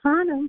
Hannah.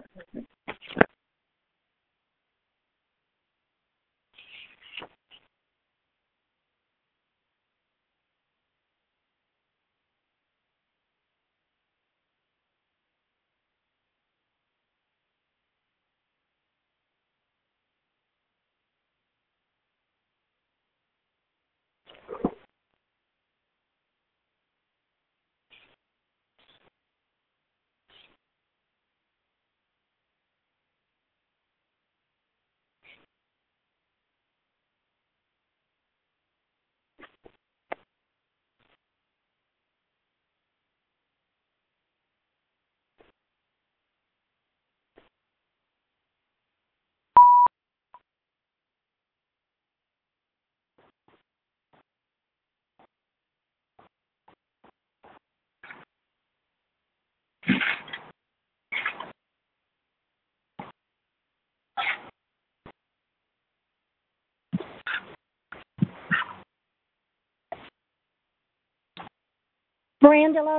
Mirandula?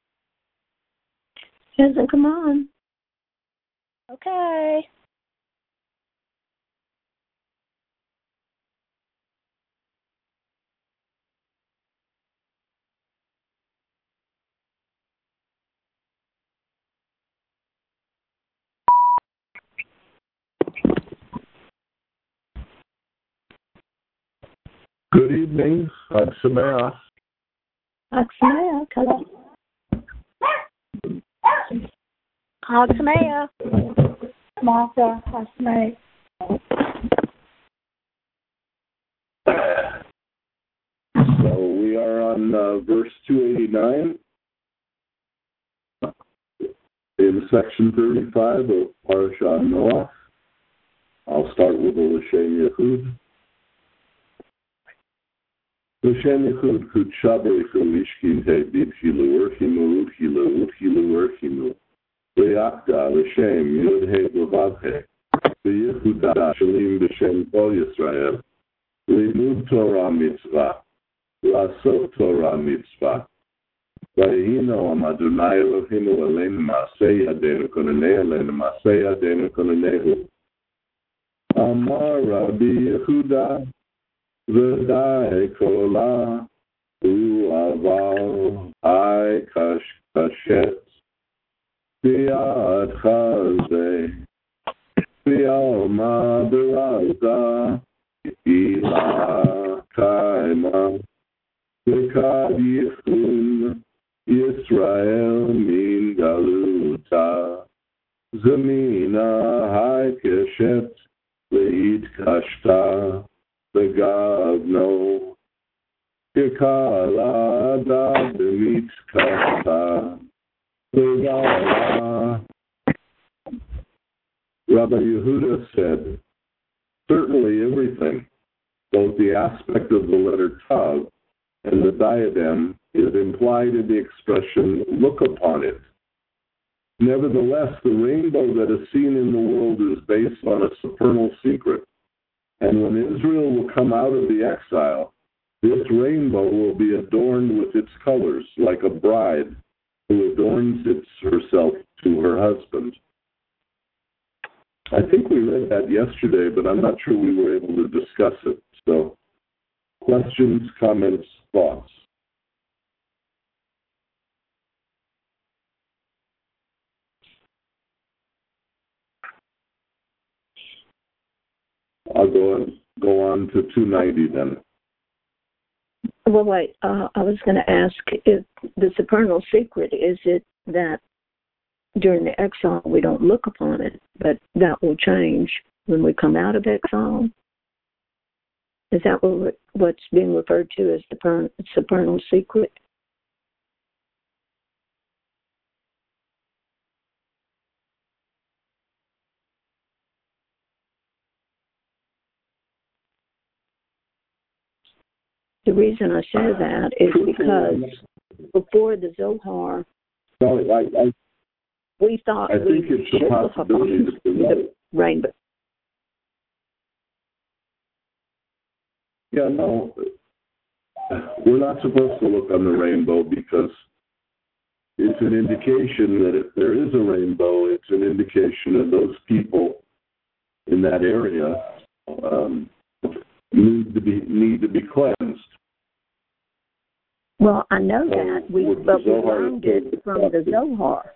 Hasn't come on. Okay. Good evening. Chag Sameach. Chag Sameach. Hello. Chag Sameach. Martha, Chag Sameach. So we are on verse 289 in section 35 of Parashat Noach. I'll start with the L'Shem Yechud. L'Shem Yechud Kudsha B'Richu Ishkin He'Bib Hilu Urchimu Urchilu Urchilu Urchimu V'Yakda L'Shem Yud He Vav He V'Yehuda Shalim B'Shem Kol Yisrael Limud Torah Mitzvah L'Asot Torah Mitzvah V'Yihino Am Adonai Eloheinu Aleinu Ma'aseh Yadeinu Konanei Aleinu Ma'aseh Yadeinu Konanehu Amar Rabbi Yehuda V'dai Kola U'aval Hai Kashet B'yad Chazeh B'yalma B'raza Ila Kaima V'kad Yichun Yisrael Min Galuta Zamina Hai Kashet Le'it Kashta Begavno Kikala Da B'mit Kashta Begala. Rabbi Yehuda said, certainly everything, both the aspect of the letter Tav and the diadem, is implied in the expression, look upon it. Nevertheless, the rainbow that is seen in the world is based on a supernal secret. And when Israel will come out of the exile, this rainbow will be adorned with its colors, like a bride who adorns herself to her husband. I think we read that yesterday, but I'm not sure we were able to discuss it. So, questions, comments, thoughts? I'll go on to 290 then. Well, wait. I was going to ask if the supernal secret, is it that during the exile we don't look upon it, but that will change when we come out of exile? Is that what's being referred to as the supernal secret? The reason I say that is because before the Zohar, we thought we should look upon the rainbow. Yeah, no, we're not supposed to look on the rainbow because it's it's an indication that if there is a rainbow, it's an indication that those people in that area need to be cleansed. Well, I know that, but we learned it from the Zohar.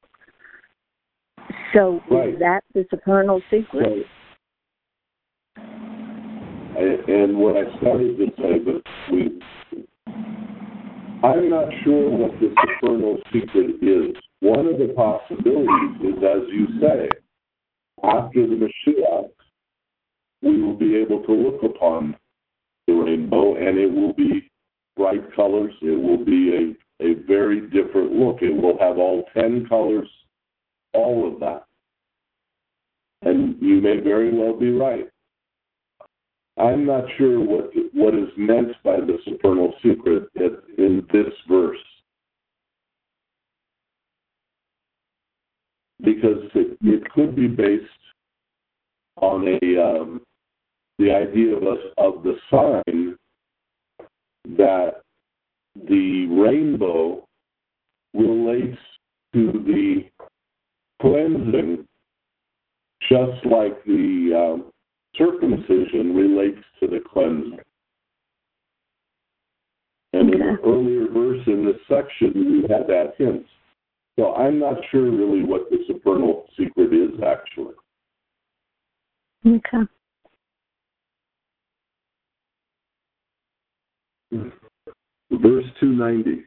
So is that the supernal secret? So, and what I started to say, but I'm not sure what the supernal secret is. One of the possibilities is, as you say, after the Mashiach, we will be able to look upon the rainbow, and it will be bright colors. It will be a very different look. It will have all 10 colors, all of that. And you may very well be right. I'm not sure what is meant by the supernal secret in this verse, because it could be based on the idea of the sign that the rainbow relates to the cleansing, just like the circumcision relates to the cleansing. And in an earlier verse in this section, we had that hint. So I'm not sure really what the supernal secret is, actually. Okay. Verse 290.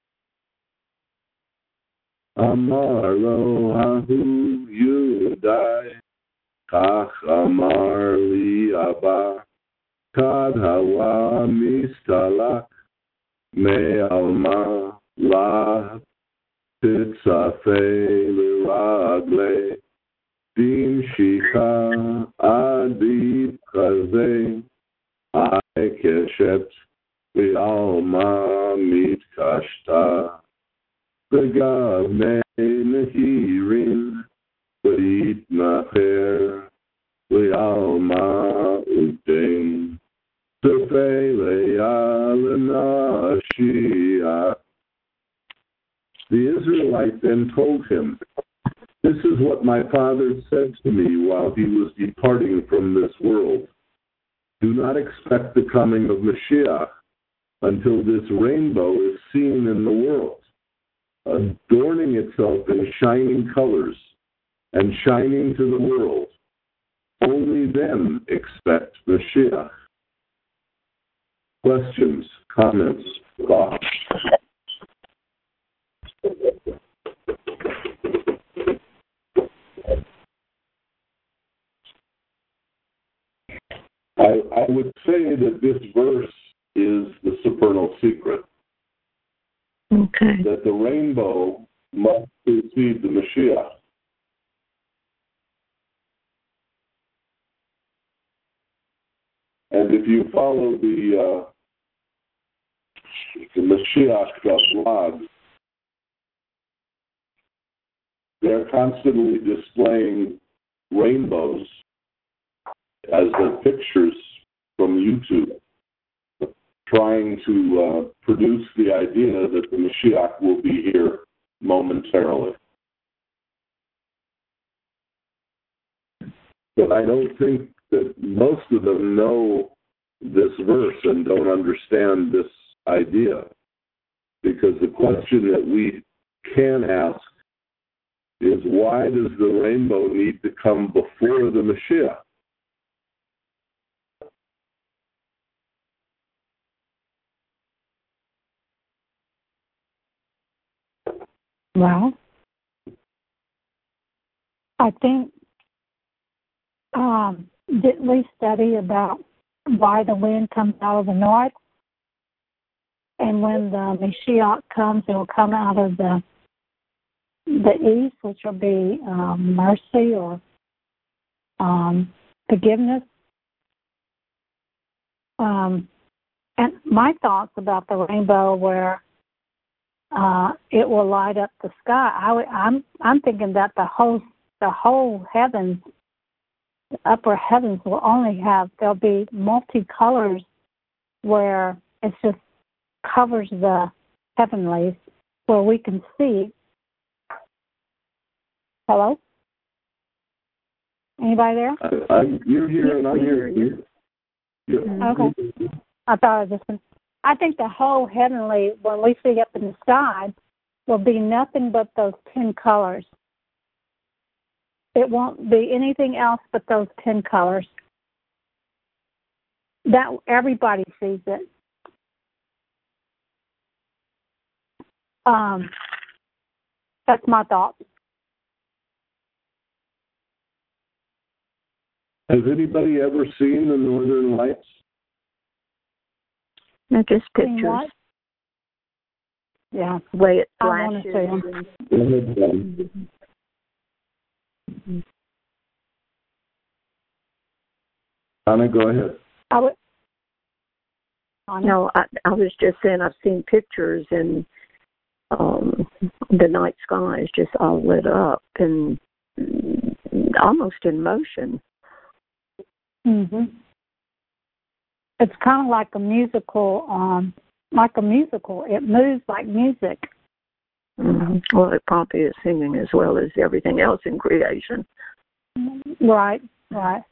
Amar lo hahu Yudai, kach amar li Abba, kad hawa mistalak, me alma la titzafe l'ragle, dim shika adib kaze, I keshet v'alma mitkashta. V'gavne nehirin v'yitnacher v'alma u'dein tefei le'al nashiyah. The Israelite then told him, "This is what my father said to me while he was departing from this world. Do not expect the coming of Mashiach until this rainbow is seen in the world, adorning itself in shining colors and shining to the world. Only then expect Mashiach." Questions, comments, thoughts? I would say that this verse is the supernal secret. Okay. That the rainbow must precede the Mashiach. And if you follow the Mashiach blog, they're constantly displaying rainbows as the pictures from YouTube, trying to produce the idea that the Mashiach will be here momentarily. But I don't think that most of them know this verse and don't understand this idea, because the question that we can ask is, why does the rainbow need to come before the Mashiach? Well, I think, didn't we study about why the wind comes out of the north? And when the Mashiach comes, it will come out of the east, which will be mercy or forgiveness. And my thoughts about the rainbow were it will light up the sky. I'm thinking that the whole heavens, the upper heavens, there'll be multicolors where it just covers the heavenlies, where we can see Hello? Anybody there? You're here and I'm here. Yeah. Okay. I think the whole heavenly, when we see up in the sky, will be nothing but those 10 colors. It won't be anything else but those 10 colors. That everybody sees it. That's my thought. Has anybody ever seen the Northern Lights? No, just pictures. What? Yeah. The way it I want flashes. to see them. Anna, go ahead. No, I was just saying I've seen pictures and the night sky is just all lit up and almost in motion. Mhm. It's kind of like a musical. It moves like music. Mm-hmm. Well, it probably is singing as well as everything else in creation. Right. I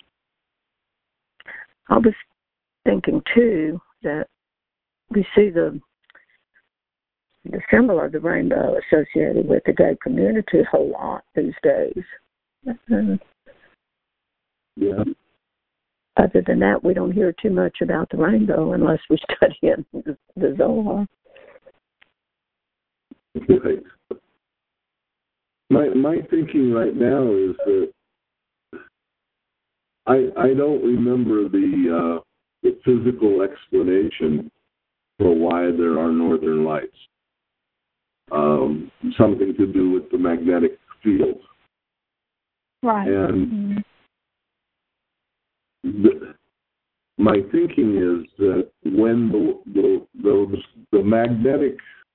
was thinking too that we see the symbol of the rainbow associated with the gay community a whole lot these days. Yeah. Other than that, we don't hear too much about the rainbow unless we study in the Zohar. Right. My thinking right now is that I don't remember the physical explanation for why there are northern lights. Something to do with the magnetic field. Right. And my thinking is that when the magnetic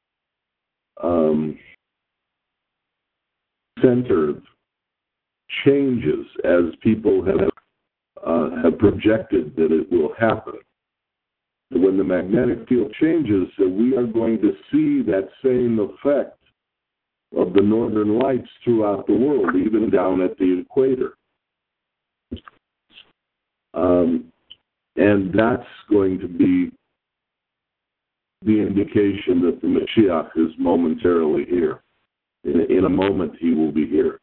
center changes as people have projected that it will happen, when the magnetic field changes, so we are going to see that same effect of the northern lights throughout the world, even down at the equator. And that's going to be the indication that the Mashiach is momentarily here. In a moment, he will be here.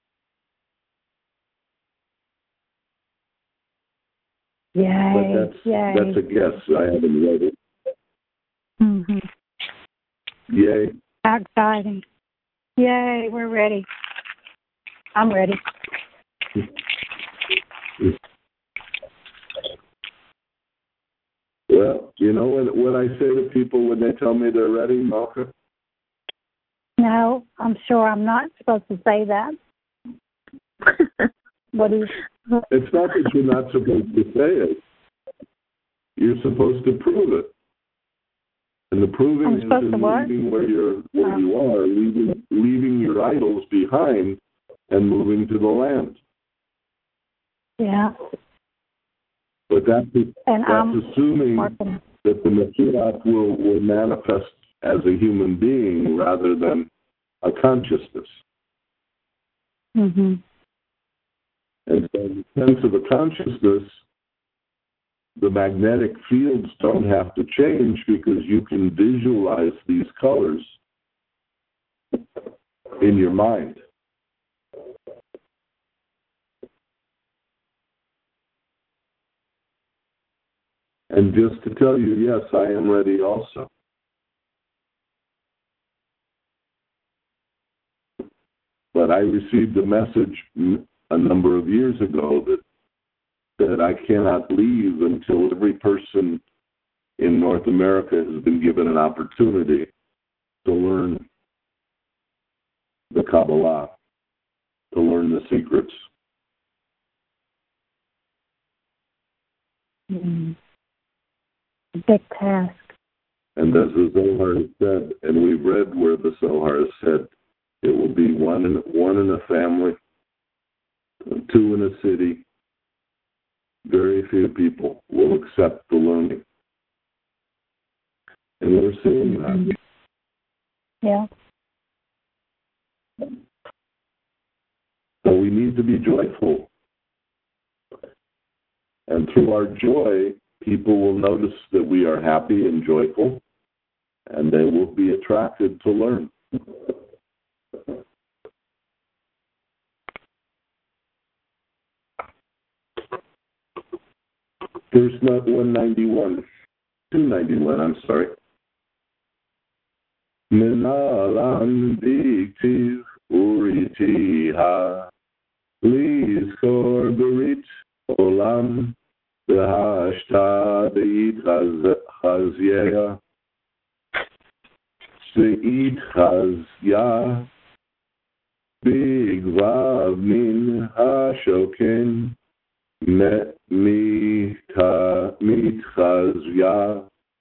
Yay! But that's a guess. I haven't read it. Mm-hmm. Yay! How exciting! Yay! We're ready. I'm ready. Well, you know what I say to people when they tell me they're ready, Malka? No, I'm sure I'm not supposed to say that. What do you? It's not that you're not supposed to say it. You're supposed to prove it. And the proving is in leaving where you are, leaving your idols behind and moving to the land. Yeah. But that's assuming that the Mashiach will manifest as a human being rather than a consciousness. Mm-hmm. And so in the sense of a consciousness, the magnetic fields don't have to change because you can visualize these colors in your mind. And just to tell you, yes, I am ready also. But I received a message a number of years ago that I cannot leave until every person in North America has been given an opportunity to learn the Kabbalah, to learn the secrets. Mm-hmm. Big task. And as the Zohar has said, and we've read where the Zohar has said, it will be one in a family, two in a city. Very few people will accept the learning. And we're seeing that. Yeah. we need to be joyful. And through our joy, people will notice that we are happy and joyful, and they will be attracted to learn. Verse 291, I'm sorry. Minalan diktiv uritiha lizkor berit olam behashta deit chazyeya seit chazya bigvav min hashoken mitchazya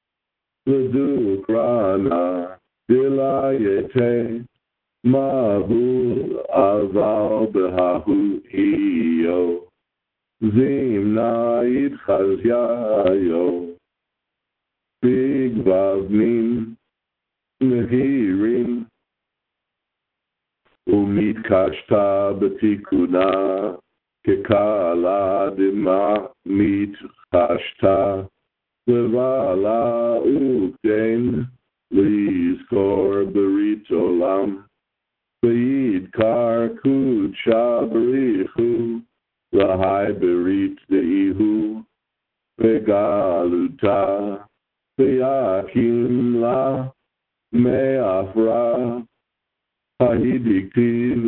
v'dukrana dilayete mavul aval behahu iyo zimna itchazyayo bigvavnim nehirim umitkashta betikuna kekala dima mitkashta levala ukden lizkor berit olam beidkar kucha berichu lahai berit deihu begaluta beyakim la me'afra hahidiktiv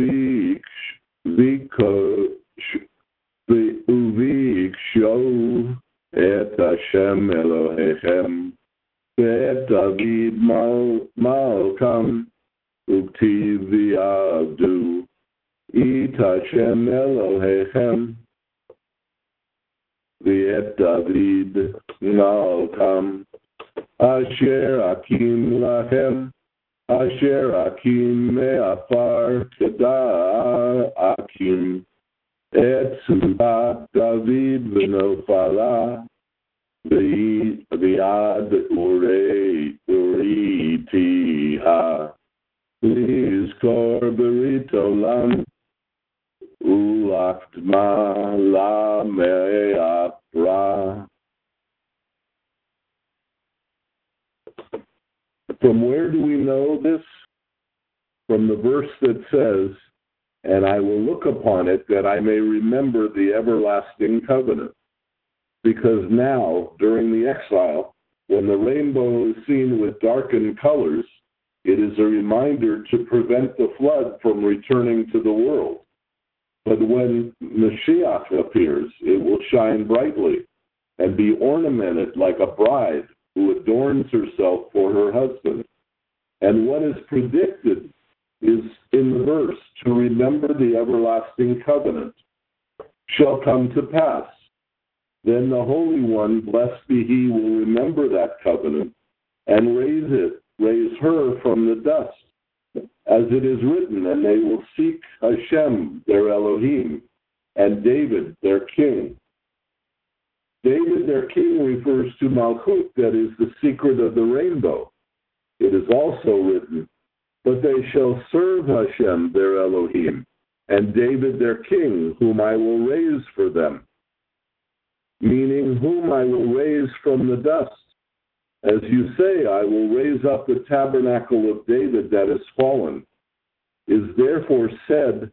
uviksho et Hashem Elohechem et David Malkam uktiv v'avdu et Hashem Elohechem v'et David Malkam asher akim lachem asher akim me'afar kedar akim et subat David v'nofala v'yad uritiha lizkor berit olam ulakdma la me'afra. From where do we know this? From the verse that says, and I will look upon it that I may remember the everlasting covenant. Because now, during the exile, when the rainbow is seen with darkened colors, it is a reminder to prevent the flood from returning to the world. But when Mashiach appears, it will shine brightly and be ornamented like a bride who adorns herself for her husband. And what is predicted is in the verse, to remember the everlasting covenant shall come to pass. Then the Holy One, blessed be He, will remember that covenant and raise her from the dust, as it is written, and they will seek Hashem, their Elohim, and David, their king. David, their king, refers to Malchut, that is the secret of the rainbow. It is also written, but they shall serve Hashem, their Elohim, and David, their king, whom I will raise for them. Meaning, whom I will raise from the dust. As you say, I will raise up the tabernacle of David that is fallen, is therefore said,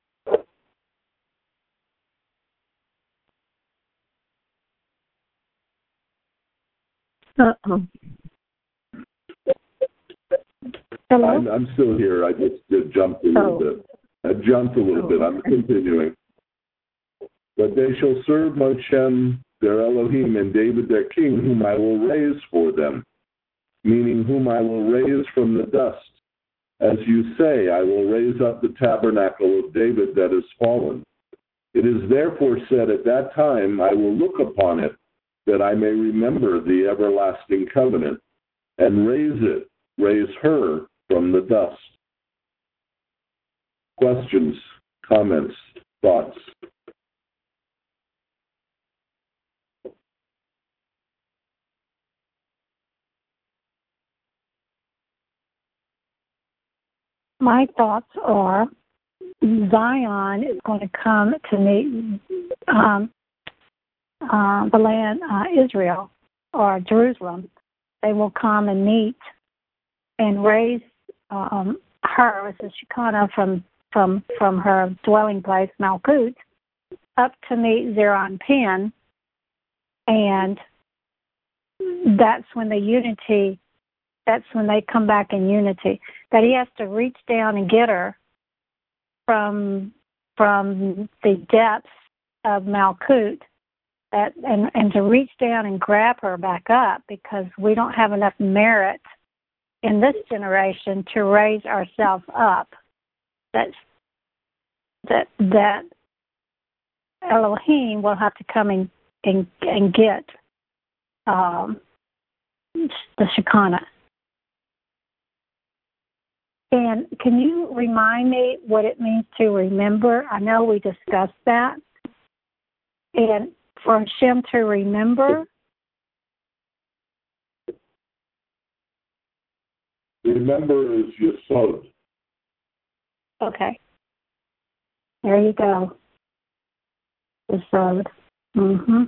Hello? I'm still here. I just jumped a little bit. I'm continuing. But they shall serve Hashem, their Elohim, and David, their king, whom I will raise for them, meaning whom I will raise from the dust. As you say, I will raise up the tabernacle of David that is fallen. It is therefore said at that time, I will look upon it, that I may remember the everlasting covenant, and raise her from the dust. Questions, comments, thoughts? My thoughts are Zion is going to come to meet the land Israel or Jerusalem. They will come and meet and raise her as a Shekinah from her dwelling place, Malkut, up to meet Zeron Pen, and that's when the unity. That's when they come back in unity. That he has to reach down and get her from the depths of Malkut, and to reach down and grab her back up, because we don't have enough merit in this generation to raise ourselves up. That Elohim will have to come and get the Shekinah. And can you remind me what it means to remember? I know we discussed that. And for Hashem to remember? Remember is Yesod. Okay. There you go. Yesod. Mm-hmm.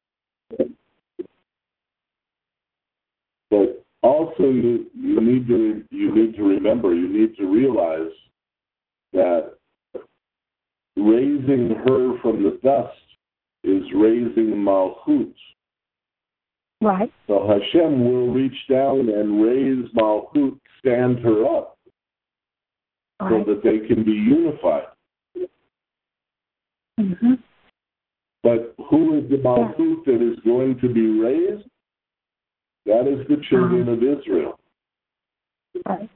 But also, you need to remember, you need to realize that raising her from the dust is raising Malchut. Right. So Hashem will reach down and raise Malchut, stand her up, right, so that they can be unified. Mm-hmm. But who is the Malchut that is going to be raised? That is the children of Israel. Right.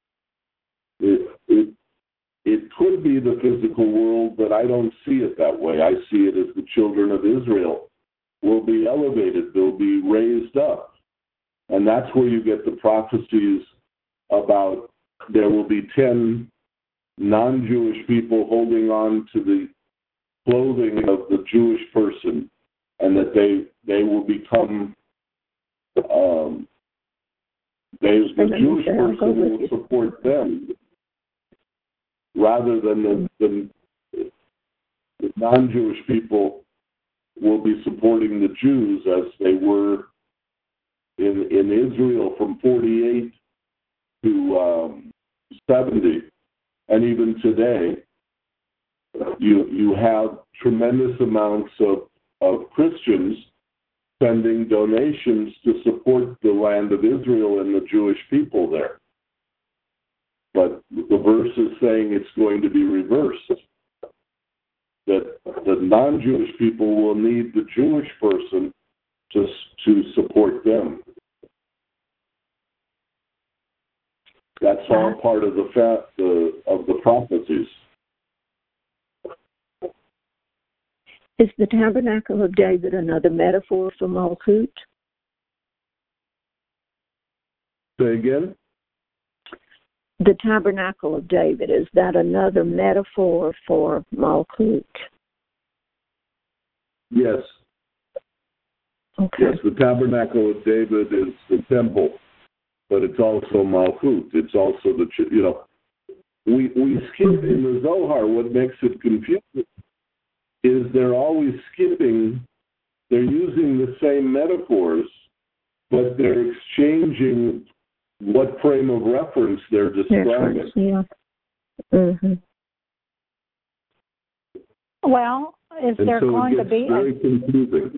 It could be the physical world, but I don't see it that way. I see it as the children of Israel will be elevated. They'll be raised up. And that's where you get the prophecies about there will be 10 non-Jewish people holding on to the clothing of the Jewish person, and that they will become the Jewish person will support them rather than the non-Jewish people will be supporting the Jews as they were in Israel from 48 to 70. And even today, you have tremendous amounts of Christians sending donations to support the land of Israel and the Jewish people there. But the verse is saying it's going to be reversed, that the non-Jewish people will need the Jewish person to support them. That's all part of the prophecies. Is the tabernacle of David another metaphor for Malchut? Say again? The tabernacle of David, is that another metaphor for Malchut? Yes. Okay. Yes, the tabernacle of David is the temple, but it's also Malchut. It's also we skip in the Zohar. What makes it confusing is they're always skipping. They're using the same metaphors, but they're exchanging what frame of reference they're describing. Yeah. Mm-hmm. Well, is there going to be very confusing.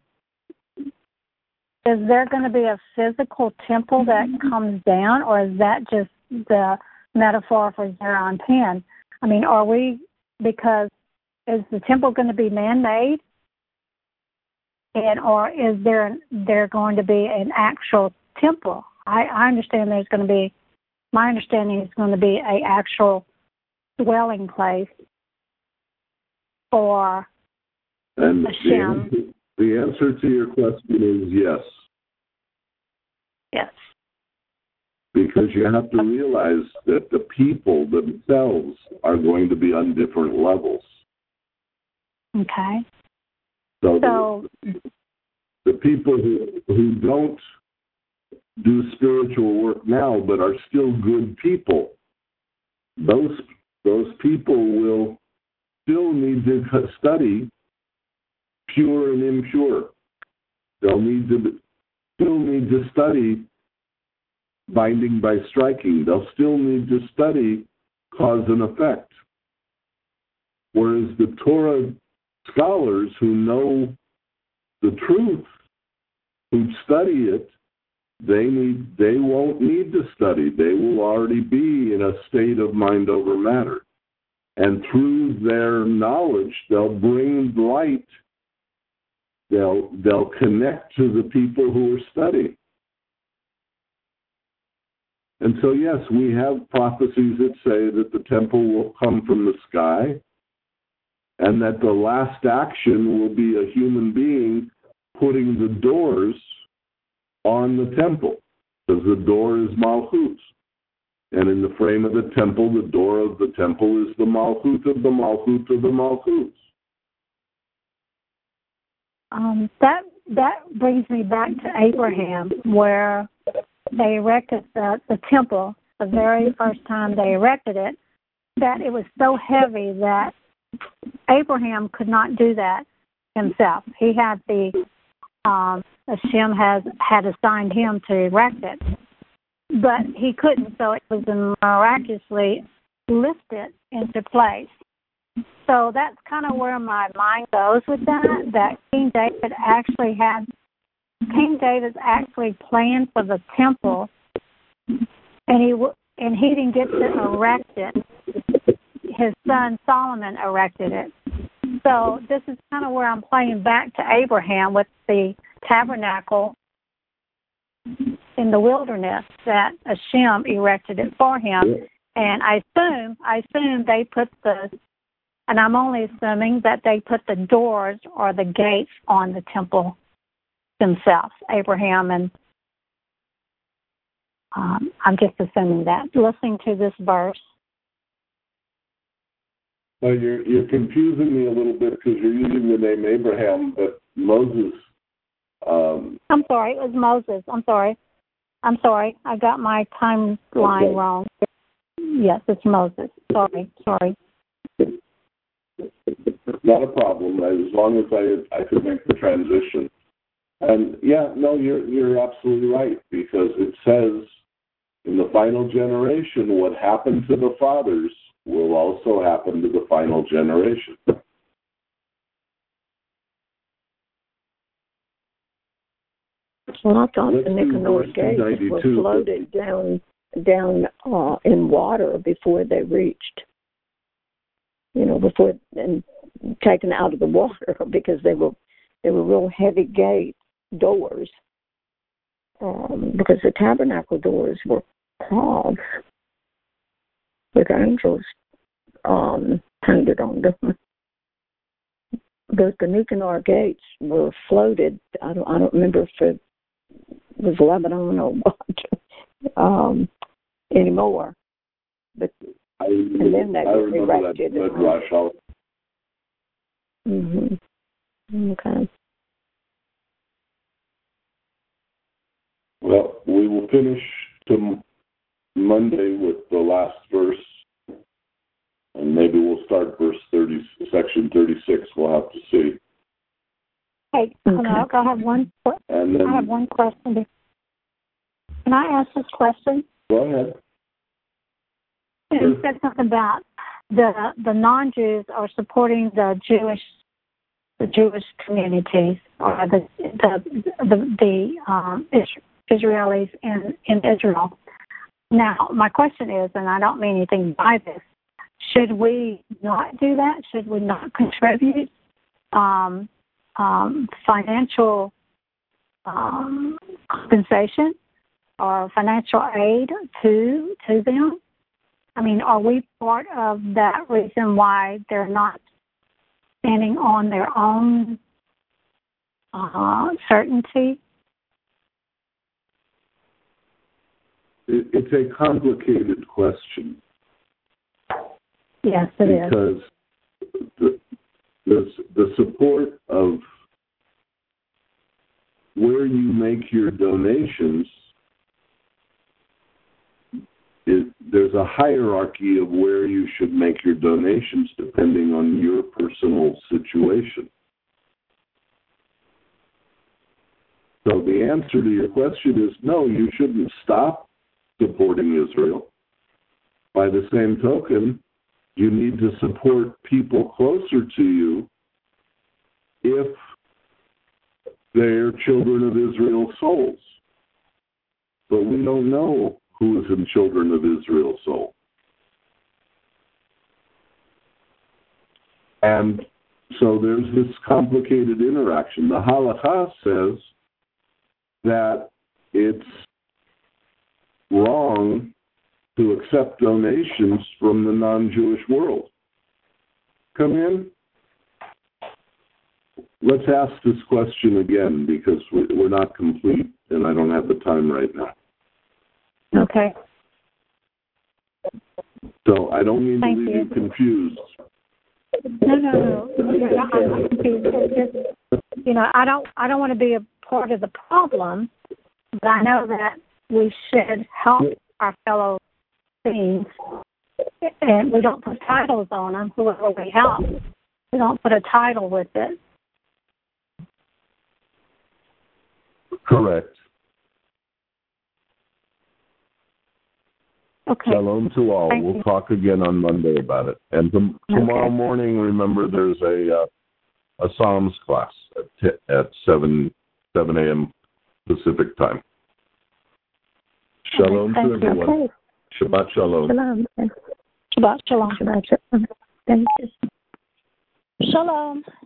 Is there going to be a physical temple that comes down, or is that just the metaphor for Zeron Pen? I mean, is the temple going to be man-made, or is there going to be an actual temple? I understand my understanding is going to be an actual dwelling place for Hashem. The answer to your question is yes. Yes. Because you have to realize that the people themselves are going to be on different levels. Okay. So the people who don't do spiritual work now but are still good people, those people will still need to study pure and impure. They'll still need to study binding by striking. They'll still need to study cause and effect. Whereas the Torah scholars who know the truth, who study it, they won't need to study. They will already be in a state of mind over matter. And through their knowledge, they'll bring light. They'll connect to the people who are studying. And so, yes, we have prophecies that say that the temple will come from the sky and that the last action will be a human being putting the doors on the temple, because the door is Malchut. And in the frame of the temple, the door of the temple is the Malchut of the Malchut of the Malchuts. That brings me back to Abraham, where they erected the temple the very first time they erected it, that it was so heavy that Abraham could not do that himself. He had Hashem had assigned him to erect it, but he couldn't, so it was miraculously lifted into place. So that's kind of where my mind goes with that King David actually planned for the temple, and he didn't get to erect it. His son Solomon erected it. So this is kind of where I'm playing back to Abraham with the tabernacle in the wilderness, that Hashem erected it for him. And I assume they put and I'm only assuming that they put the doors or the gates on the temple themselves, Abraham, and I'm just assuming that, listening to this verse. Well, you're confusing me a little bit because you're using the name Abraham, but Moses. I'm sorry, it was Moses. I'm sorry. I got my timeline wrong. Yes, it's Moses. Sorry. Not a problem, as long as I could make the transition. And you're absolutely right, because it says in the final generation, what happened to the fathers will also happen to the final generation. Well, I thought the Nicanor gates were floated down in water before they reached, before and taken out of the water, because they were real heavy gate doors, because the tabernacle doors were carved with angels painted on them. But the Nicanor gates were floated. I don't remember if it was Lebanon or what anymore. But and then they were erected. Okay. Well, we will finish Monday with the last verse, and maybe we'll start section 36. We'll have to see. Hey, I have one. I have one question. Can I ask this question? Go ahead. You said something about the non-Jews are supporting the Jewish communities, or the Israelis in Israel. Now, my question is, and I don't mean anything by this, should we not do that? Should we not contribute financial compensation or financial aid to them? I mean, are we part of that reason why they're not standing on their own certainty? It's a complicated question. Yes, it is. Because the support of where you make your donations there's a hierarchy of where you should make your donations depending on your personal situation. So the answer to your question is no, you shouldn't stop supporting Israel. By the same token, you need to support people closer to you if they're children of Israel's souls. But we don't know who is in children of Israel's soul. And so there's this complicated interaction. The halakha says that it's wrong to accept donations from the non-Jewish world. Come in. Let's ask this question again because we're not complete and I don't have the time right now. Okay. So I don't mean to leave you confused. No. I'm confused. I don't want to be a part of the problem, but I know that we should help our fellow beings, and we don't put titles on them. Whoever we help, we don't put a title with it. Correct. Okay. Shalom to all. Thank we'll you. Talk again on Monday about it. And tomorrow morning, remember, there's a Psalms class at 7 a.m. Pacific time. Shalom to everyone. Okay. Shabbat shalom. Shalom. Shabbat shalom. Shabbat shalom. Thank you. Shalom.